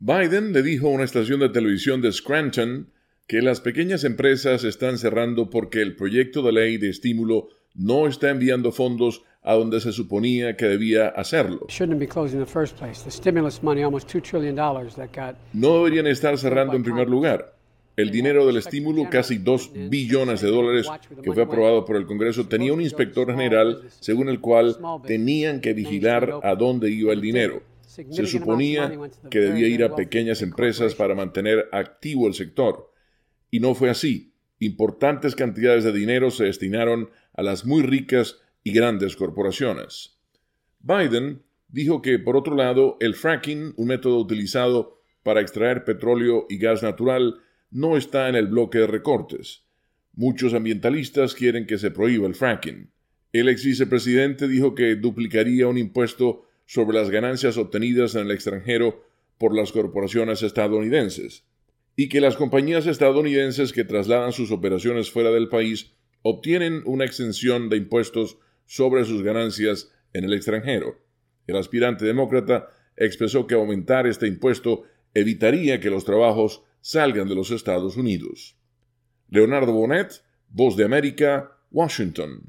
Biden le dijo a una estación de televisión de Scranton que las pequeñas empresas están cerrando porque el proyecto de ley de estímulo no está enviando fondos a donde se suponía que debía hacerlo. No deberían estar cerrando en primer lugar. El dinero del estímulo, casi $2 billones que fue aprobado por el Congreso, tenía un inspector general según el cual tenían que vigilar a dónde iba el dinero. Se suponía que debía ir a pequeñas empresas para mantener activo el sector. Y no fue así. Importantes cantidades de dinero se destinaron a las muy ricas y grandes corporaciones. Biden dijo que, por otro lado, el fracking, un método utilizado para extraer petróleo y gas natural, no está en el bloque de recortes. Muchos ambientalistas quieren que se prohíba el fracking. El ex vicepresidente dijo que duplicaría un impuesto sobre las ganancias obtenidas en el extranjero por las corporaciones estadounidenses, y que las compañías estadounidenses que trasladan sus operaciones fuera del país obtienen una exención de impuestos sobre sus ganancias en el extranjero. El aspirante demócrata expresó que aumentar este impuesto evitaría que los trabajos salgan de los Estados Unidos. Leonardo Bonet, Voz de América, Washington.